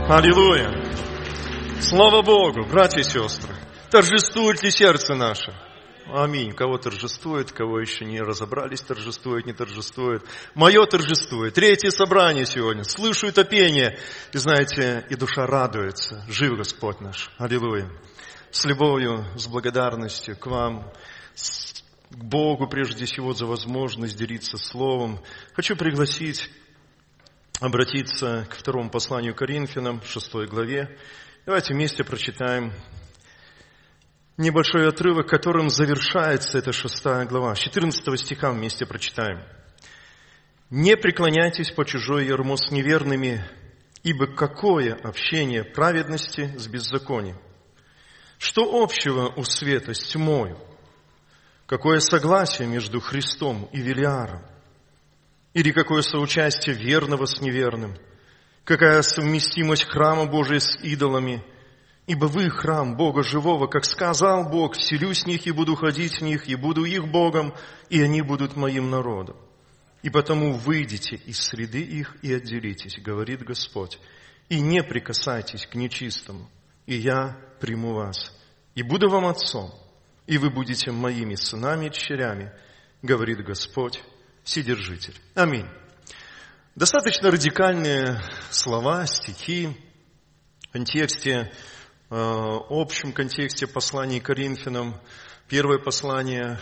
Аллилуйя! Слава Богу, братья и сестры! Торжествует ли сердце наше? Аминь. Кого торжествует, кого еще не разобрались, торжествует, не торжествует. Мое торжествует. Третье собрание сегодня. Слышу это пение. И знаете, и душа радуется. Жив Господь наш. Аллилуйя. С любовью, с благодарностью к вам, к Богу прежде всего за возможность делиться Словом. Хочу пригласить обратиться к второму посланию Коринфянам, 6 главе. Давайте вместе прочитаем небольшой отрывок, которым завершается эта 6 глава. С 14 стиха вместе прочитаем. «Не преклоняйтесь по чужой ярмо с неверными, ибо какое общение праведности с беззаконием? Что общего у света с тьмою? Какое согласие между Христом и Велиаром? Или какое соучастие верного с неверным? Какая совместимость храма Божия с идолами? Ибо вы храм Бога живого, как сказал Бог, вселюсь в них и буду ходить в них, и буду их Богом, и они будут моим народом. И потому выйдите из среды их и отделитесь, говорит Господь, и не прикасайтесь к нечистому, и я приму вас, и буду вам отцом, и вы будете моими сынами и дщерями, говорит Господь, Вседержитель. Аминь. Достаточно радикальные слова, стихи в контексте, общем контексте послания Коринфянам. Первое послание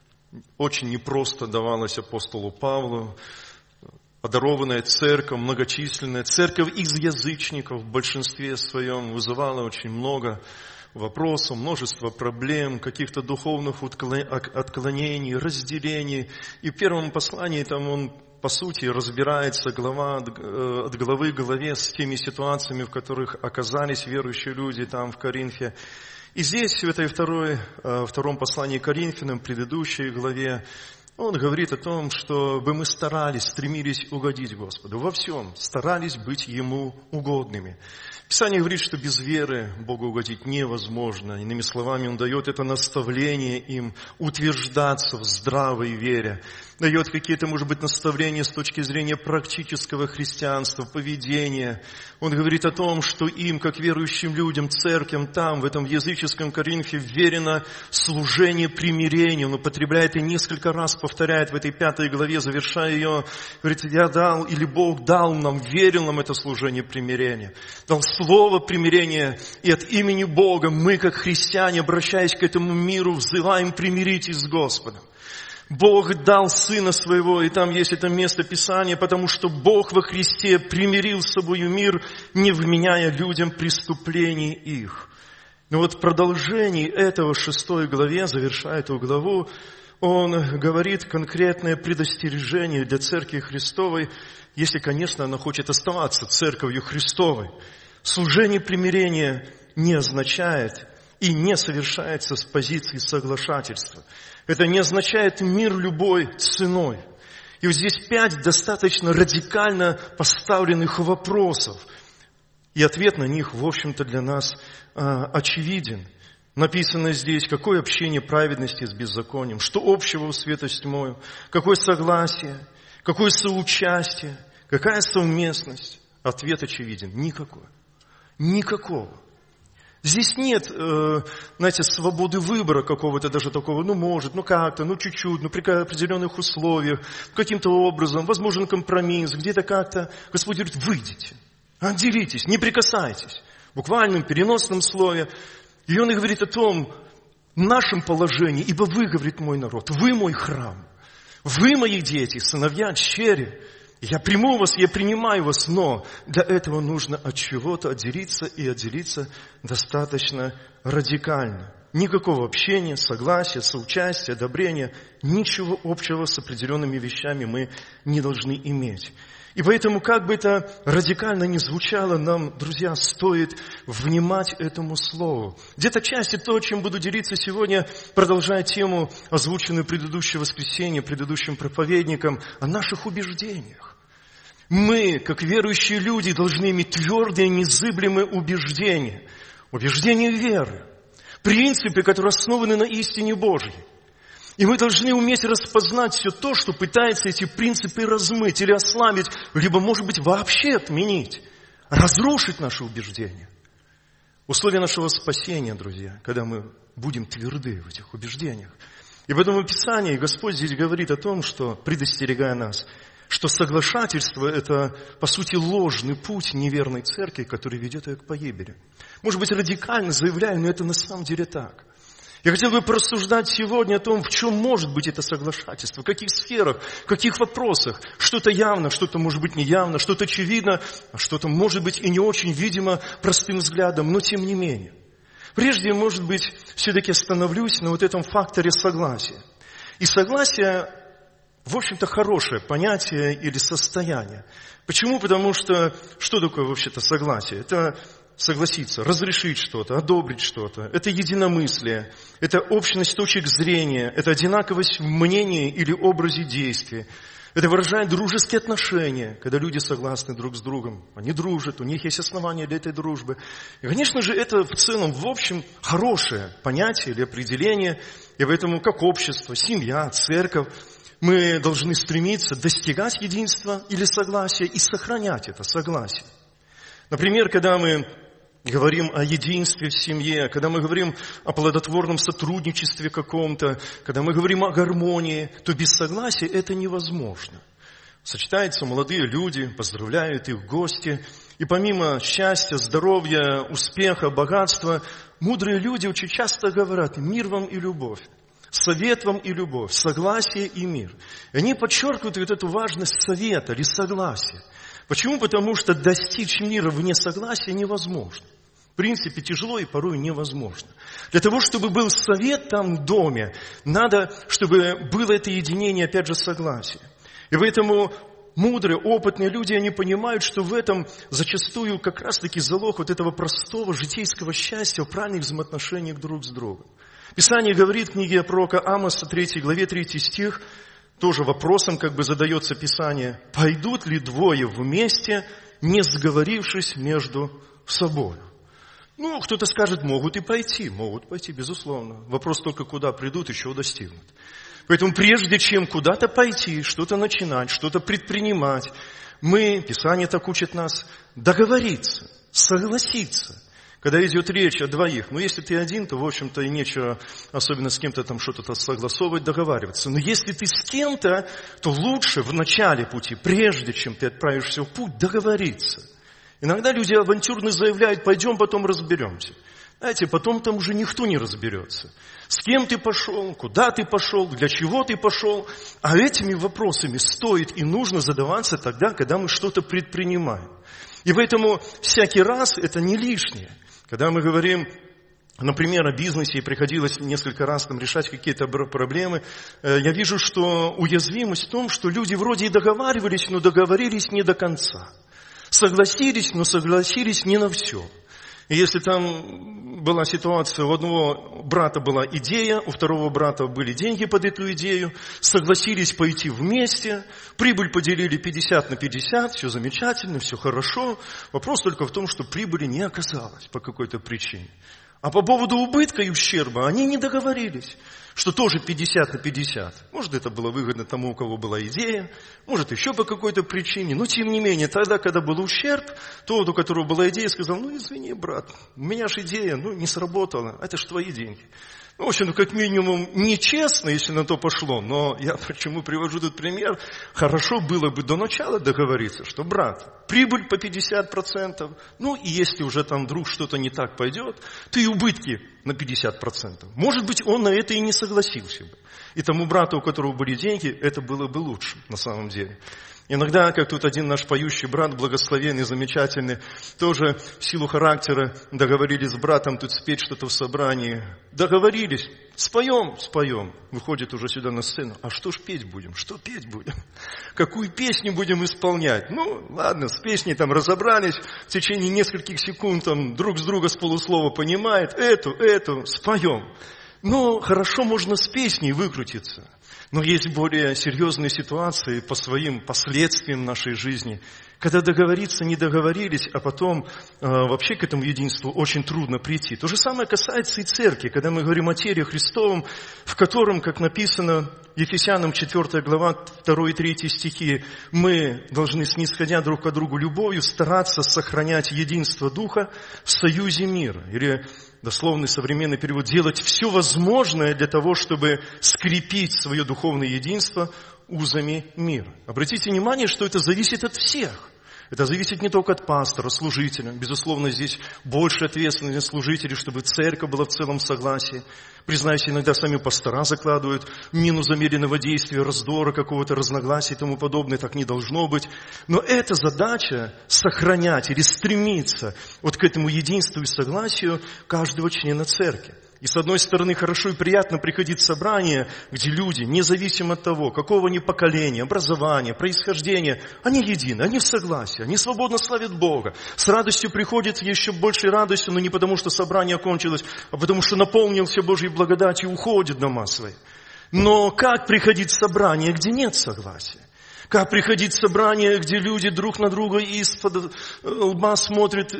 очень непросто давалось апостолу Павлу. Подарованная церковь, многочисленная церковь из язычников в большинстве своем вызывала очень много вопросов, множество проблем, каких-то духовных отклонений, разделений. И в первом послании там он, по сути, разбирается глава от главы к главе с теми ситуациями, в которых оказались верующие люди там в Коринфе. И здесь, в этой втором послании к Коринфянам, предыдущей главе, он говорит о том, чтобы мы старались, стремились угодить Господу. Во всем старались быть Ему угодными. Писание говорит, что без веры Богу угодить невозможно. Иными словами, Он дает это наставление им утверждаться в здравой вере. Дает какие-то, может быть, наставления с точки зрения практического христианства, поведения. Он говорит о том, что им, как верующим людям, церквям там, в этом языческом Коринфе, верено служение примирения. Он употребляет и несколько раз повторяет в этой 5 главе, завершая ее, говорит, я дал, или Бог дал нам, верил нам это служение примирения. Дал слово примирения, и от имени Бога мы, как христиане, обращаясь к этому миру, взываем, примиритесь с Господом. Бог дал Сына Своего, и там есть это место Писания, потому что Бог во Христе примирил с собою мир, не вменяя людям преступлений их. Но вот в продолжении этого 6 главе, завершая эту главу, он говорит конкретное предостережение для Церкви Христовой, если, конечно, она хочет оставаться Церковью Христовой. Служение примирения не означает и не совершается с позиции соглашательства. Это не означает мир любой ценой. И вот здесь 5 достаточно радикально поставленных вопросов. И ответ на них, в общем-то, для нас очевиден. Написано здесь, какое общение праведности с беззаконием, что общего у света с тьмою, какое согласие, какое соучастие, какая совместность. Ответ очевиден. Никакой. Никакого. Здесь нет, знаете, свободы выбора какого-то даже такого, может, как-то, чуть-чуть, при определенных условиях, каким-то образом, возможен компромисс, где-то как-то. Господь говорит, выйдите, отделитесь, не прикасайтесь. В буквальном, переносном слове. И Он и говорит о том, нашем положении, ибо вы, говорит мой народ, вы мой храм, вы мои дети, сыновья, дщери. Я приму вас, я принимаю вас, но для этого нужно от чего-то отделиться, и отделиться достаточно радикально. Никакого общения, согласия, соучастия, одобрения, ничего общего с определенными вещами мы не должны иметь. И поэтому, как бы это радикально ни звучало, нам, друзья, стоит внимать этому слову. Где-то части то, чем буду делиться сегодня, продолжая тему, озвученную в предыдущее воскресенье, предыдущим проповедником, о наших убеждениях. Мы, как верующие люди, должны иметь твердые, незыблемые убеждения. Убеждения веры. Принципы, которые основаны на истине Божьей. И мы должны уметь распознать все то, что пытается эти принципы размыть или ослабить, либо, может быть, вообще отменить. разрушить наши убеждения. Условие нашего спасения, друзья, когда мы будем тверды в этих убеждениях. И поэтому в Писании Господь здесь говорит о том, что, предостерегая нас, что соглашательство – это, по сути, ложный путь неверной церкви, который ведет ее к погибели. Может быть, радикально заявляю, но это на самом деле так. Я хотел бы порассуждать сегодня о том, в чем может быть это соглашательство, в каких сферах, в каких вопросах. Что-то явно, что-то может быть неявно, что-то очевидно, а что-то может быть и не очень видимо простым взглядом, но тем не менее. Прежде, может быть, все-таки остановлюсь на вот этом факторе согласия. И согласие, в общем-то, хорошее понятие или состояние. Почему? Потому что такое вообще-то согласие? Это согласиться, разрешить что-то, одобрить что-то. Это единомыслие, это общность точек зрения, это одинаковость в мнении или образе действия. Это выражает дружеские отношения, когда люди согласны друг с другом. Они дружат, у них есть основания для этой дружбы. И, конечно же, это в целом, в общем, хорошее понятие или определение. И поэтому, как общество, семья, церковь, мы должны стремиться достигать единства или согласия и сохранять это согласие. Например, когда мы говорим о единстве в семье, когда мы говорим о плодотворном сотрудничестве каком-то, когда мы говорим о гармонии, то без согласия это невозможно. Сочетаются молодые люди, поздравляют их гости, и помимо счастья, здоровья, успеха, богатства, мудрые люди очень часто говорят: мир вам и любовь, совет вам и любовь, согласие и мир. И они подчеркивают вот эту важность совета или согласия. Почему? Потому что достичь мира вне согласия невозможно. В принципе, тяжело и порой невозможно. Для того, чтобы был совет там в доме, надо, чтобы было это единение, опять же, согласие. И поэтому мудрые, опытные люди, они понимают, что в этом зачастую как раз-таки залог вот этого простого житейского счастья в правильных взаимоотношениях друг с другом. Писание говорит в книге пророка Амоса, 3 главе, 3 стих, тоже вопросом как бы задается Писание: «Пойдут ли двое вместе, не сговорившись между собой?» Ну, кто-то скажет, могут пойти, безусловно. Вопрос только, куда придут, еще достигнут. Поэтому прежде чем куда-то пойти, что-то начинать, что-то предпринимать, Писание так учит нас, договориться, согласиться. Когда идет речь о двоих, если ты один, то, в общем-то, и нечего особенно с кем-то там что-то согласовывать, договариваться. Но если ты с кем-то, то лучше в начале пути, прежде чем ты отправишься в путь, договориться. Иногда люди авантюрно заявляют: пойдем, потом разберемся. Знаете, потом там уже никто не разберется. С кем ты пошел, куда ты пошел, для чего ты пошел. А этими вопросами стоит и нужно задаваться тогда, когда мы что-то предпринимаем. И поэтому всякий раз это не лишнее. Когда мы говорим, например, о бизнесе, и приходилось несколько раз там решать какие-то проблемы, я вижу, что уязвимость в том, что люди вроде и договаривались, но договорились не до конца. Согласились, но согласились не на все. И если там была ситуация, у одного брата была идея, у второго брата были деньги под эту идею, согласились пойти вместе, прибыль поделили 50 на 50, все замечательно, все хорошо. Вопрос только в том, что прибыли не оказалось по какой-то причине. А по поводу убытка и ущерба они не договорились, что тоже 50 на 50. Может, это было выгодно тому, у кого была идея, может, еще по какой-то причине. Но, тем не менее, тогда, когда был ущерб, тот, у которого была идея, сказал: извини, брат, у меня же идея, не сработала, это же твои деньги. В общем, как минимум, нечестно, если на то пошло, но я почему привожу этот пример, хорошо было бы до начала договориться, что, брат, прибыль по 50%, и если уже там вдруг что-то не так пойдет, то и убытки на 50%. Может быть, он на это и не согласился бы. И тому брату, у которого были деньги, это было бы лучше на самом деле. Иногда, как тут один наш поющий брат, благословенный, замечательный, тоже в силу характера договорились с братом тут спеть что-то в собрании. Договорились, споем. Выходит уже сюда на сцену. А что ж петь будем? Что петь будем? Какую песню будем исполнять? Ладно, с песней там разобрались, в течение нескольких секунд там друг с друга с полуслова понимает, эту, споем. Но хорошо можно с песней выкрутиться. Но есть более серьезные ситуации по своим последствиям нашей жизни, когда договориться не договорились, а потом вообще к этому единству очень трудно прийти. То же самое касается и церкви, когда мы говорим о теле Христовом, в котором, как написано Ефесянам 4 глава 2 и 3 стихи, мы должны, снисходя друг к другу любовью, стараться сохранять единство Духа в союзе мира. Или дословный современный перевод, делать все возможное для того, чтобы скрепить свое духовное единство узами мира. Обратите внимание, что это зависит от всех. Это зависит не только от пастора, служителя. Безусловно, здесь больше ответственности служителей, чтобы церковь была в целом согласии. Признаюсь, иногда сами пастора закладывают мину замедленного действия, раздора, какого-то разногласия и тому подобное. Так не должно быть. Но эта задача сохранять или стремиться вот к этому единству и согласию каждого члена церкви. И с одной стороны, хорошо и приятно приходить в собрание, где люди, независимо от того, какого они поколения, образования, происхождения, они едины, они в согласии, они свободно славят Бога. С радостью приходят, еще большей радостью, но не потому, что собрание окончилось, а потому, что наполнился Божьей благодатью и уходит в дома свои. Но как приходить в собрание, где нет согласия? Как приходить в собрание, где люди друг на друга из-под лба смотрят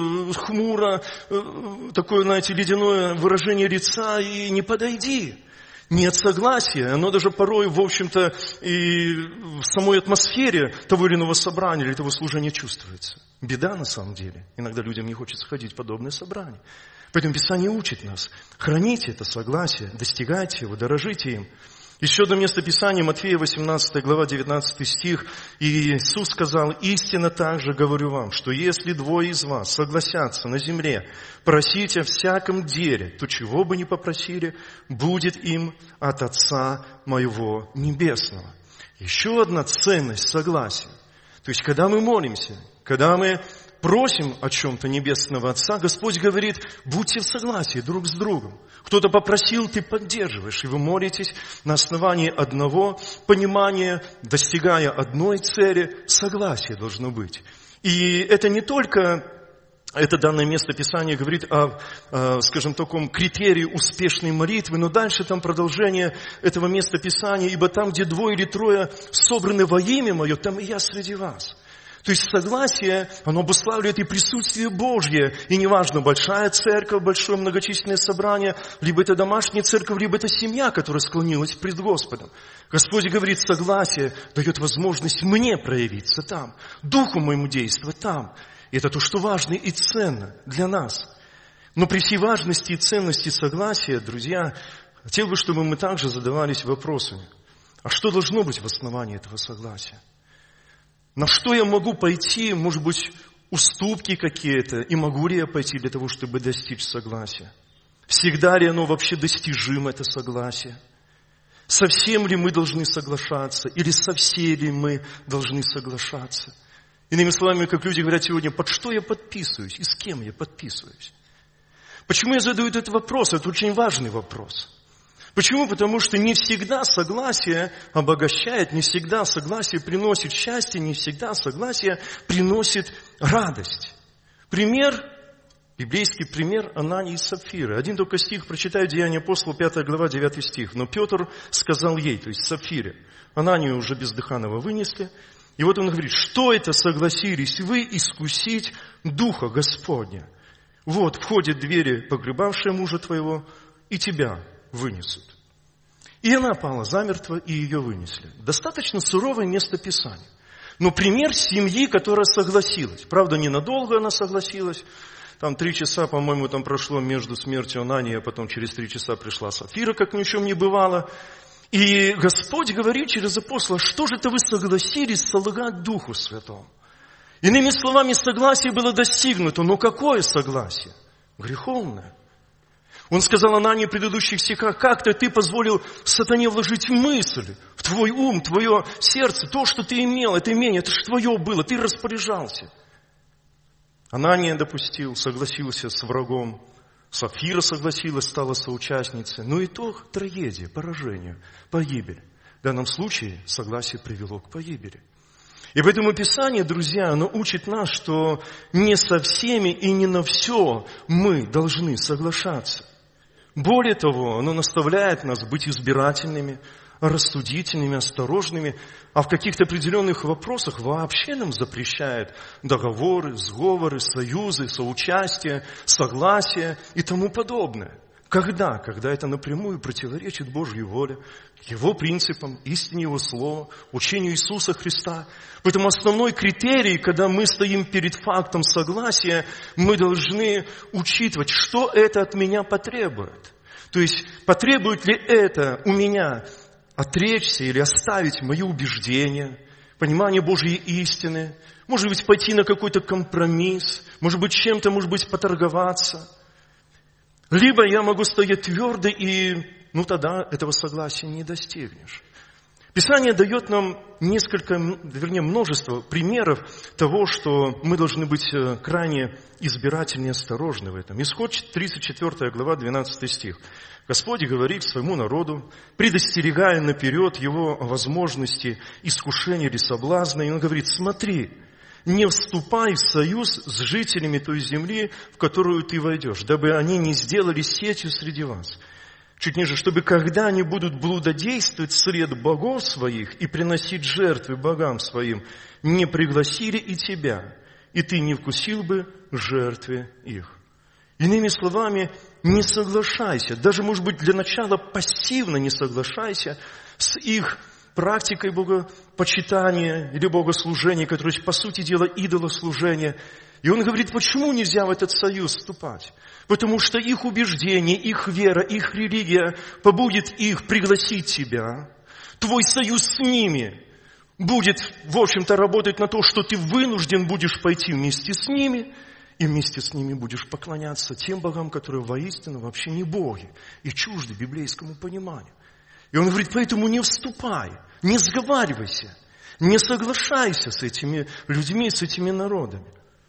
хмуро, такое, знаете, ледяное выражение лица, и не подойди. Нет согласия, оно даже порой, в общем-то, и в самой атмосфере того или иного собрания или того служения чувствуется. Беда на самом деле. Иногда людям не хочется ходить в подобные собрания. Поэтому Писание учит нас. Храните это согласие, достигайте его, дорожите им. Еще одно место Писания, Матфея 18 глава 19 стих. И Иисус сказал: «Истинно также говорю вам, что если двое из вас согласятся на земле просить о всяком деле, то чего бы ни попросили, будет им от Отца моего Небесного». Еще одна ценность согласия. То есть, когда мы молимся, когда мы просим о чем-то Небесного Отца, Господь говорит: будьте в согласии друг с другом. Кто-то попросил, ты поддерживаешь, и вы молитесь на основании одного понимания, достигая одной цели. Согласие должно быть. И это не только, это данное место Писания говорит о, скажем, таком критерии успешной молитвы, но дальше там продолжение этого места Писания: «Ибо там, где двое или трое собраны во имя Мое, там и я среди вас». То есть согласие, оно обуславливает и присутствие Божье. И неважно, большая церковь, большое многочисленное собрание, либо это домашняя церковь, либо это семья, которая склонилась пред Господом. Господь говорит, согласие дает возможность мне проявиться там, Духу моему действовать там. И это то, что важно и ценно для нас. Но при всей важности и ценности согласия, друзья, хотел бы, чтобы мы также задавались вопросами. А что должно быть в основании этого согласия? На что я могу пойти, может быть, уступки какие-то, и могу ли я пойти для того, чтобы достичь согласия? Всегда ли оно вообще достижимо, это согласие? Со всем ли мы должны соглашаться, или со всей ли мы должны соглашаться? Иными словами, как люди говорят сегодня, под что я подписываюсь и с кем я подписываюсь? Почему я задаю этот вопрос? Это очень важный вопрос. Почему? Потому что не всегда согласие обогащает, не всегда согласие приносит счастье, не всегда согласие приносит радость. Пример, библейский пример Анании и Сапфиры. Один только стих, прочитаю Деяния апостолов, 5 глава, 9 стих. «Но Петр сказал ей», то есть Сапфире, Ананию уже бездыханного вынесли, и вот он говорит, что это согласились вы искусить Духа Господня? Вот входят двери, погребавшие мужа твоего, и тебя вынесут. И она пала замертво, и ее вынесли. Достаточно суровое место Писания. Но пример семьи, которая согласилась. Правда, ненадолго она согласилась. Там 3 часа, по-моему, там прошло между смертью Анании, а потом через 3 часа пришла Сапфира, как ни в чем не бывало. И Господь говорит через апостола, что же это вы согласились солгать Духу Святому? Иными словами, согласие было достигнуто. Но какое согласие? Греховное. Он сказал Анании в предыдущих стихах, как-то ты позволил сатане вложить мысль в твой ум, твое сердце, то, что ты имел, это имение, это же твое было, ты распоряжался. Анания допустил, согласился с врагом, Сапфира согласилась, стала соучастницей. Но итог – трагедия, поражение, погибель. В данном случае согласие привело к погибели. И поэтому Писание, друзья, оно учит нас, что не со всеми и не на все мы должны соглашаться. Более того, оно наставляет нас быть избирательными, рассудительными, осторожными, а в каких-то определенных вопросах вообще нам запрещает договоры, сговоры, союзы, соучастие, согласие и тому подобное. Когда? Когда это напрямую противоречит Божьей воле, Его принципам, истине Его Слова, учению Иисуса Христа. Поэтому основной критерий, когда мы стоим перед фактом согласия, мы должны учитывать, что это от меня потребует. То есть, потребует ли это у меня отречься или оставить мои убеждения, понимание Божьей истины, может быть, пойти на какой-то компромисс, может быть, чем-то, может быть, поторговаться. Либо я могу стоять твердо, и тогда этого согласия не достигнешь. Писание дает нам множество примеров того, что мы должны быть крайне избирательны и осторожны в этом. Исход 34 глава, 12 стих. Господь говорит своему народу, предостерегая наперед его возможности искушения или соблазна, и Он говорит: смотри, не вступай в союз с жителями той земли, в которую ты войдешь, дабы они не сделали сетью среди вас. Чуть ниже, чтобы когда они будут блудодействовать сред богов своих и приносить жертвы богам своим, не пригласили и тебя, и ты не вкусил бы жертвы их. Иными словами, не соглашайся, даже, может быть, для начала пассивно не соглашайся с их практикой богопочитания или богослужения, которое, по сути дела, идолослужение. И он говорит, почему нельзя в этот союз вступать? Потому что их убеждение, их вера, их религия побудет их пригласить тебя. Твой союз с ними будет, в общем-то, работать на то, что ты вынужден будешь пойти вместе с ними, и вместе с ними будешь поклоняться тем богам, которые воистину вообще не боги и чужды библейскому пониманию. И он говорит, поэтому не вступай, не сговаривайся, не соглашайся с этими людьми, с этими народами.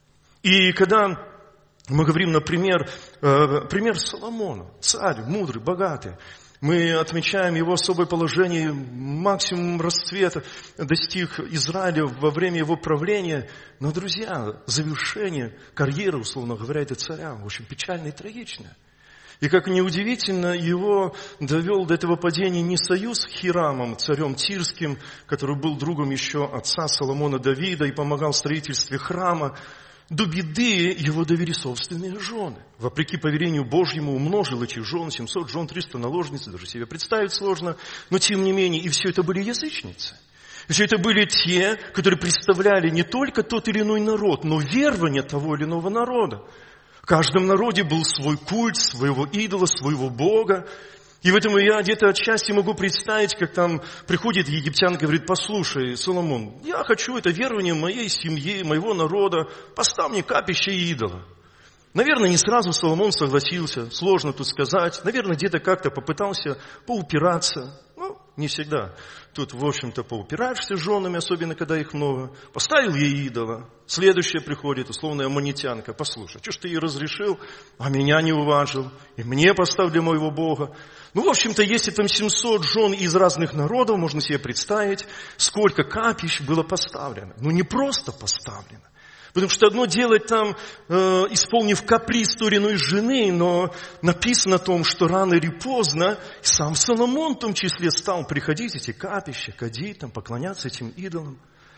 И когда мы говорим, например, пример Соломона, царь, мудрый, богатый, мы отмечаем его особое положение, максимум расцвета достиг Израиля во время его правления. Но, друзья, завершение карьеры, условно говоря, этого царя очень печально и трагично. И, как ни удивительно, его довел до этого падения не союз с Хирамом, царем Тирским, который был другом еще отца Соломона Давида и помогал в строительстве храма. До беды его довели собственные жены. Вопреки повелению Божьему умножил этих жен, 700 жен, 300 наложниц, даже себе представить сложно. Но тем не менее, и все это были язычницы. И все это были те, которые представляли не только тот или иной народ, но верование того или иного народа. В каждом народе был свой культ, своего идола, своего бога. И в этом я где-то отчасти могу представить, как там приходит египтян и говорит, послушай, Соломон, я хочу это верование моей семьи, моего народа, поставь мне капище идола. Наверное, не сразу Соломон согласился, сложно тут сказать. Наверное, где-то как-то попытался поупираться. Не всегда. Тут, в общем-то, поупираешься с женами, особенно когда их много. Поставил ей идола. Следующая приходит, условная аммонитянка. Послушай, что ж ты ей разрешил, а меня не уважил? И мне поставь для моего Бога. В общем-то, если там 700 жен из разных народов, можно себе представить, сколько капищ было поставлено. Не просто поставлено. Потому что одно делать там, исполнив каприз той или иной жены, но написано о том, что рано или поздно сам Соломон в том числе стал приходить эти капища, кадить, там, поклоняться этим идолам.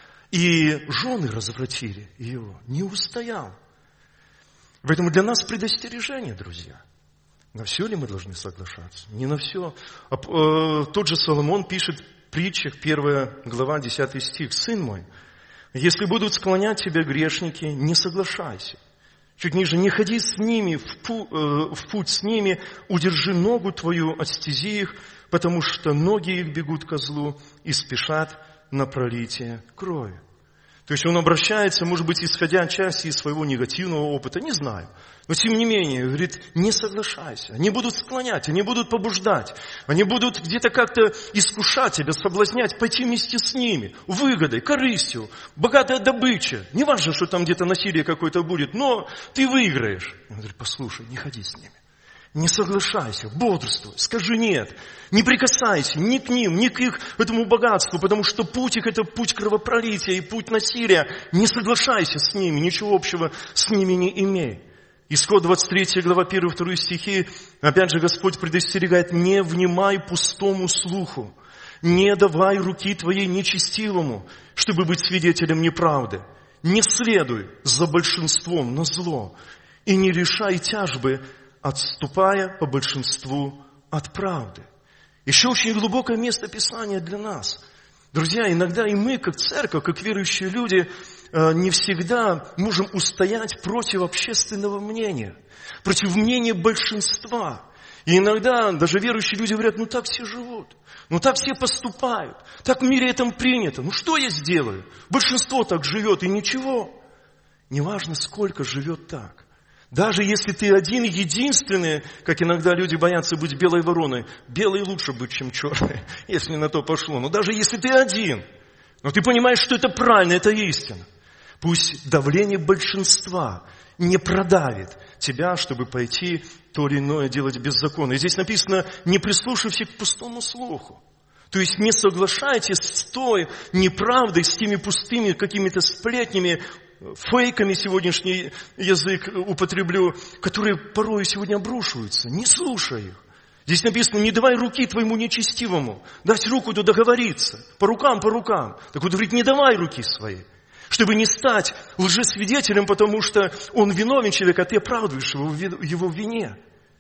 И жены развратили его, не устоял. Поэтому для нас предостережение, друзья. На все ли мы должны соглашаться? Не на все. Тот же Соломон пишет в притчах, 1 глава, 10 стих. «Сын мой, если будут склонять тебя грешники, не соглашайся. Чуть ниже, не ходи с ними в путь с ними, удержи ногу твою от стези их, потому что ноги их бегут ко злу и спешат на пролитие крови». То есть он обращается, может быть, исходя отчасти из своего негативного опыта, не знаю. Но тем не менее, говорит, не соглашайся. Они будут склонять, они будут побуждать. Они будут где-то как-то искушать тебя, соблазнять, пойти вместе с ними. Выгодой, корыстью, богатая добыча. Не важно, что там где-то насилие какое-то будет, но ты выиграешь. Он говорит, послушай, не ходи с ними. Не соглашайся, бодрствуй, скажи нет. Не прикасайся ни к ним, ни к их этому богатству, потому что путь их – это путь кровопролития и путь насилия. Не соглашайся с ними, ничего общего с ними не имей. Исход 23 глава 1-2 стихи, опять же Господь предостерегает, не внимай пустому слуху, Не давай руки твоей нечестивому, чтобы быть свидетелем неправды. Не следуй за большинством на зло и не решай тяжбы, отступая по большинству от правды. Еще очень глубокое место Писания для нас. Друзья, иногда и мы, как церковь, как верующие люди, не всегда можем устоять против общественного мнения, против мнения большинства. И иногда даже верующие люди говорят, ну так все живут, ну так все поступают, так в мире этом принято, ну что я сделаю? Большинство так живет и ничего. Неважно, сколько живет так. Даже если ты один и единственный, как иногда люди боятся быть белой вороной, белой лучше быть, чем черной, если на то пошло. Но даже если ты один, но ты понимаешь, что это правильно, это истина. Пусть давление большинства не продавит тебя, чтобы пойти то или иное делать беззаконно. И здесь написано, не прислушивайся к пустому слуху. То есть не соглашайтесь с той неправдой, с теми пустыми какими-то сплетнями, фейками сегодняшний язык употреблю, которые порой сегодня обрушиваются. Не слушай их. Здесь написано, не давай руки твоему нечестивому. Дать руку, то договориться. По рукам. Так вот, говорит, не давай руки своей. Чтобы не стать лжесвидетелем, потому что он виновен человек, а ты оправдываешь его в его вине.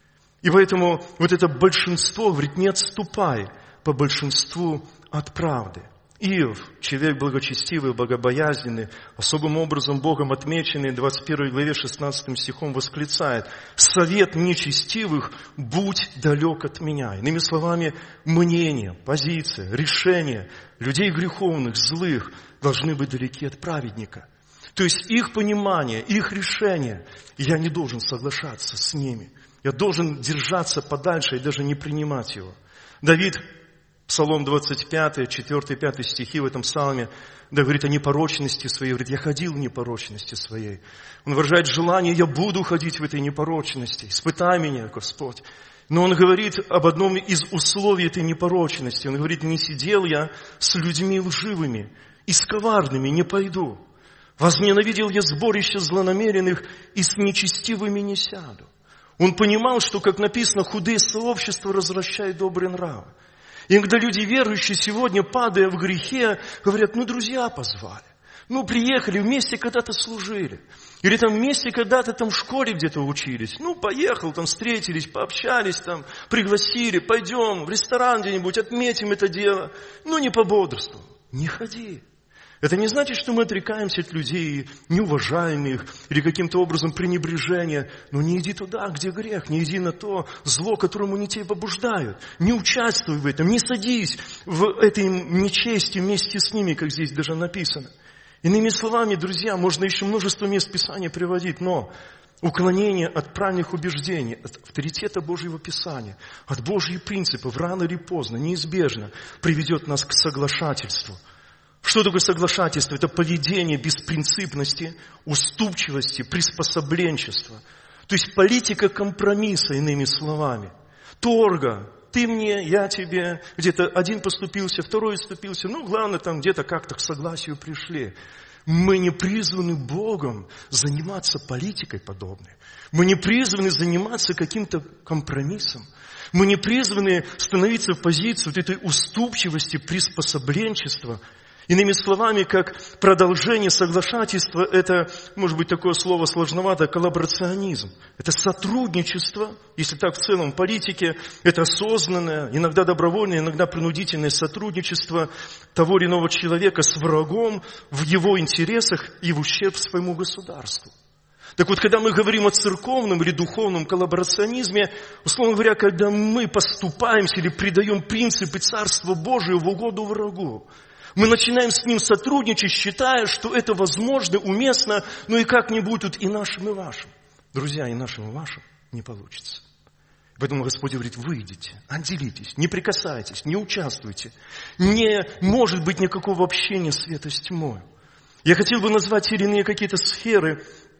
И поэтому вот это большинство, говорит, не отступай по большинству от правды. Иов, человек благочестивый, богобоязненный, особым образом Богом отмеченный, 21 главе 16 стихом восклицает: «Совет нечестивых будь далек от меня». Иными словами, мнение, позиция, решение людей греховных, злых должны быть далеки от праведника. То есть их понимание, их решение, я не должен соглашаться с ними. Я должен держаться подальше и даже не принимать его. Давид, Псалом 25, 4-5 стихи в этом псалме, да, говорит о непорочности своей. Говорит, я ходил в непорочности своей. Он выражает желание, я буду ходить в этой непорочности. Испытай меня, Господь. Но он говорит об одном из условий этой непорочности. Он говорит, не сидел я с людьми лживыми и с коварными не пойду. Возненавидел я сборище злонамеренных и с нечестивыми не сяду. Он понимал, что, как написано, худые сообщества развращают добрые нравы. И когда люди верующие сегодня, падая в грехе, говорят, друзья позвали. Приехали, вместе когда-то служили. Или там вместе когда-то там в школе где-то учились. Поехал, там встретились, пообщались, там пригласили, пойдем в ресторан где-нибудь, отметим это дело. Не по бодрству. Не ходи. Это не значит, что мы отрекаемся от людей, не уважаем их, или каким-то образом пренебрежения. Но не иди туда, где грех, не иди на то зло, которому они тебя побуждают. Не участвуй в этом, не садись в этой нечести вместе с ними, как здесь даже написано. Иными словами, друзья, можно еще множество мест Писания приводить, но уклонение от правильных убеждений, от авторитета Божьего Писания, от Божьих принципов рано или поздно, неизбежно приведет нас к соглашательству. Что такое соглашательство? Это поведение беспринципности, уступчивости, приспособленчества. То есть политика компромисса, иными словами. Торга. Ты мне, я тебе. Где-то один поступился, второй отступился. Главное, там где-то как-то к согласию пришли. Мы не призваны Богом заниматься политикой подобной. Мы не призваны заниматься каким-то компромиссом. Мы не призваны становиться в позицию вот этой уступчивости, приспособленчества. Иными словами, как продолжение соглашательства, это, может быть, такое слово сложновато, коллаборационизм. Это сотрудничество, если так в целом в политике, это осознанное, иногда добровольное, иногда принудительное сотрудничество того или иного человека с врагом в его интересах и в ущерб своему государству. Так вот, когда мы говорим о церковном или духовном коллаборационизме, условно говоря, когда мы поступаемся или предаем принципы Царства Божия в угоду врагу, мы начинаем с ним сотрудничать, считая, что это возможно, уместно, и как-нибудь тут и нашим, и вашим. Друзья, и нашим, и вашим не получится. Поэтому Господь говорит, выйдите, отделитесь, не прикасайтесь, не участвуйте. Не может быть никакого общения света с тьмой. Я хотел бы назвать те или иные какие-то сферы,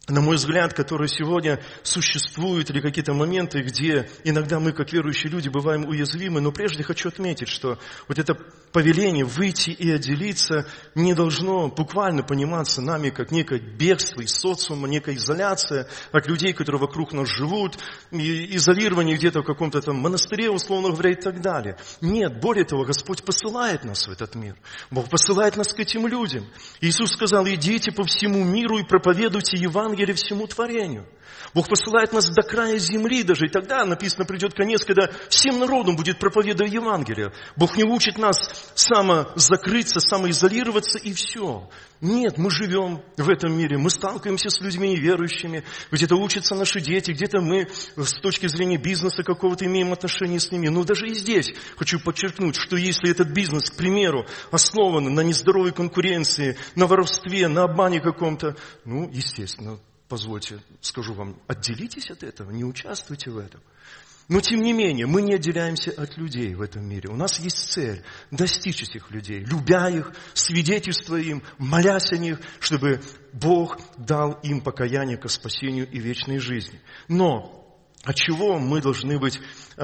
на мой взгляд, которые сегодня существуют, или какие-то моменты, где иногда мы, как верующие люди, бываем уязвимы. Но прежде хочу отметить, что вот это повеление выйти и отделиться не должно буквально пониматься нами как некое бегство из социума, некая изоляция от людей, которые вокруг нас живут, изолирование где-то в каком-то там монастыре, условно говоря, и так далее. Нет, более того, Господь посылает нас в этот мир. Бог посылает нас к этим людям. Иисус сказал: идите по всему миру и проповедуйте Евангелие всему творению. Бог посылает нас до края земли даже, и тогда, написано, придет конец, когда всем народам будет проповедовать Евангелие. Бог не учит нас самозакрыться, самоизолироваться, и все. Нет, мы живем в этом мире, мы сталкиваемся с людьми неверующими, где-то учатся наши дети, где-то мы с точки зрения бизнеса какого-то имеем отношение с ними. Но даже и здесь хочу подчеркнуть, что если этот бизнес, к примеру, основан на нездоровой конкуренции, на воровстве, на обмане каком-то, естественно, позвольте, скажу вам, отделитесь от этого, не участвуйте в этом. Но, тем не менее, мы не отделяемся от людей в этом мире. У нас есть цель достичь этих людей, любя их, свидетельствуя им, молясь о них, чтобы Бог дал им покаяние ко спасению и вечной жизни. Но от чего мы должны быть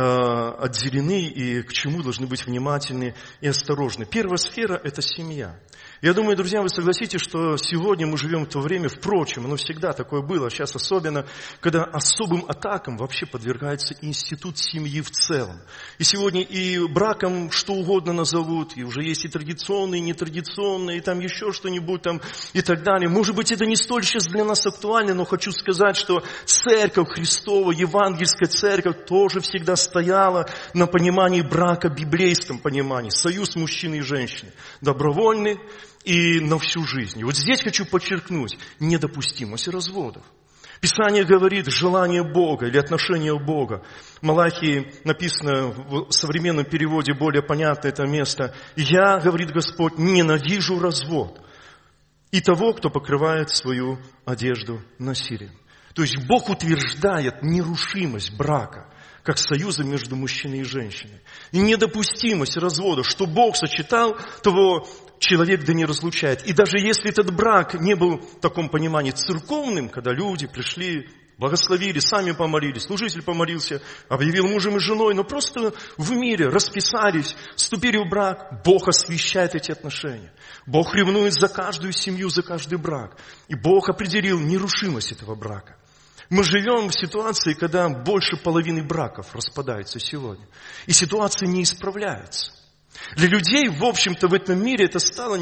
отделены и к чему должны быть внимательны и осторожны? Первая сфера – это семья. Я думаю, друзья, вы согласитесь, что сегодня мы живем в то время, впрочем, оно всегда такое было, сейчас особенно, когда особым атакам вообще подвергается институт семьи в целом. И сегодня и браком что угодно назовут, и уже есть и традиционные, и нетрадиционные, и там еще что-нибудь там и так далее. Может быть, это не столь сейчас для нас актуально, но хочу сказать, что Церковь Христова, Евангельская Церковь тоже всегда стояла на понимании брака, библейском понимании, союз мужчины и женщины, добровольный, и на всю жизнь. И вот здесь хочу подчеркнуть недопустимость разводов. Писание говорит желание Бога или отношение Бога. В Малахии написано в современном переводе более понятно это место. «Я, говорит Господь, ненавижу развод и того, кто покрывает свою одежду насилием». То есть Бог утверждает нерушимость брака как союза между мужчиной и женщиной. И недопустимость развода, что Бог сочетал, того человек да не разлучает. И даже если этот брак не был в таком понимании церковным, когда люди пришли, благословили, сами помолились, служитель помолился, объявил мужем и женой, но просто в мире расписались, вступили в брак, Бог освящает эти отношения. Бог ревнует за каждую семью, за каждый брак. И Бог определил нерушимость этого брака. Мы живем в ситуации, когда больше половины браков распадаются сегодня. И ситуация не исправляется. Для людей, в общем-то, в этом мире это стало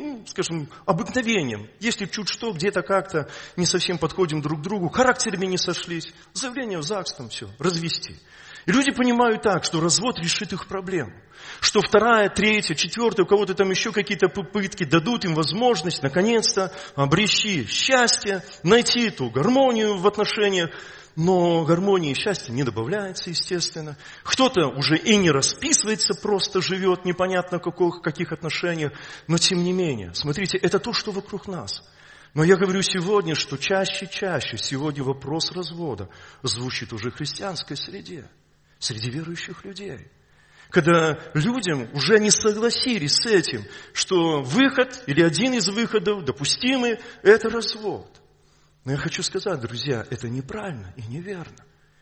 обыкновением. Если чуть что, где-то как-то не совсем подходим друг к другу, характерами не сошлись, заявление в ЗАГС, там все, развести. И люди понимают так, что развод решит их проблему. Что вторая, третья, четвертая, у кого-то там еще какие-то попытки дадут им возможность, наконец-то, обрести счастье, найти эту гармонию в отношениях. Но гармонии и счастья не добавляется, естественно. Кто-то уже и не расписывается, просто живет, непонятно в каких отношениях. Но тем не менее, смотрите, это то, что вокруг нас. Но я говорю сегодня, что чаще и чаще сегодня вопрос развода звучит уже в христианской среде, среди верующих людей. Когда людям уже не согласились с этим, что выход или один из выходов допустимый – это развод. Но я хочу сказать, друзья, это неправильно и неверно.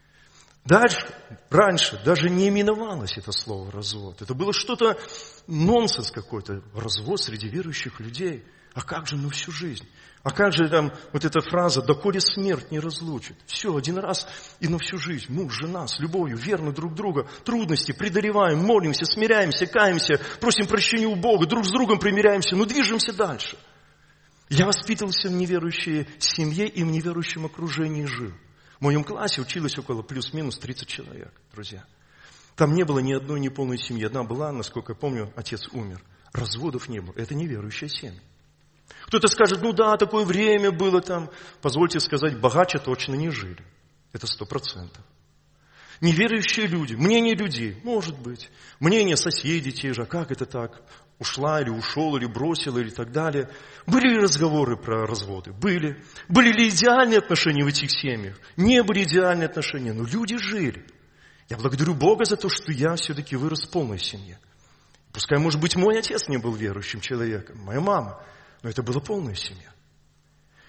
Раньше даже не именовалось это слово «развод». Это было что-то, нонсенс какой-то, развод среди верующих людей. А как же на всю жизнь? А как же там вот эта фраза «доколе смерть не разлучит». Все, один раз и на всю жизнь. Муж, жена, с любовью, верны друг друга. Трудности преодолеваем, молимся, смиряемся, каемся, просим прощения у Бога, друг с другом примиряемся, но движемся дальше. Я воспитывался в неверующей семье и в неверующем окружении жил. В моем классе училось около плюс-минус 30 человек, друзья. Там не было ни одной неполной семьи. Одна была, насколько я помню, отец умер. Разводов не было. Это неверующая семья. Кто-то скажет, такое время было там. Позвольте сказать, богаче точно не жили. Это 100%. Неверующие люди, мнение людей, может быть. Мнение соседей те же, а как это так? Ушла или ушел, или бросила, или так далее. Были ли разговоры про разводы? Были. Были ли идеальные отношения в этих семьях? Не были идеальные отношения, но люди жили. Я благодарю Бога за то, что я все-таки вырос в полной семье. Пускай, может быть, мой отец не был верующим человеком, моя мама, но это была полная семья.